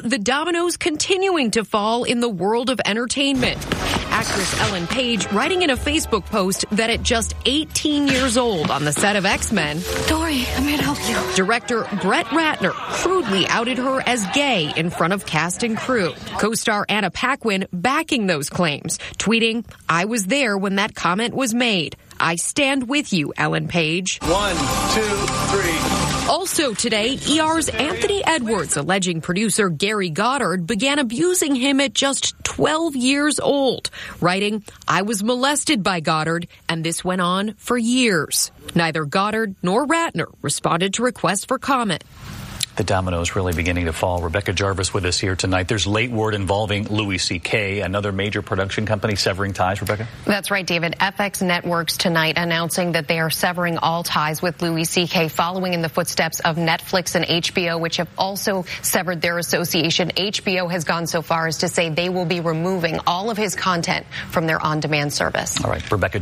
the dominoes continuing to fall in the world of entertainment. Actress Ellen Page writing in a Facebook post that at just 18 years old on the set of X-Men, Dory, I'm here to help you. Director Brett Ratner crudely outed her as gay in front of cast and crew. Co-star Anna Paquin backing those claims, tweeting, "I was there when that comment was made. I stand with you, Ellen Page." 1, 2, 3. Also today, ER's Anthony Edwards alleging producer Gary Goddard began abusing him at just 12 years old, writing, "I was molested by Goddard, and this went on for years." Neither Goddard nor Ratner responded to requests for comment. The dominoes really beginning to fall. Rebecca Jarvis with us here tonight. There's late word involving Louis C.K., another major production company severing ties, Rebecca? That's right, David. FX Networks tonight announcing that they are severing all ties with Louis C.K. following in the footsteps of Netflix and HBO, which have also severed their association. HBO has gone so far as to say they will be removing all of his content from their on-demand service. All right, Rebecca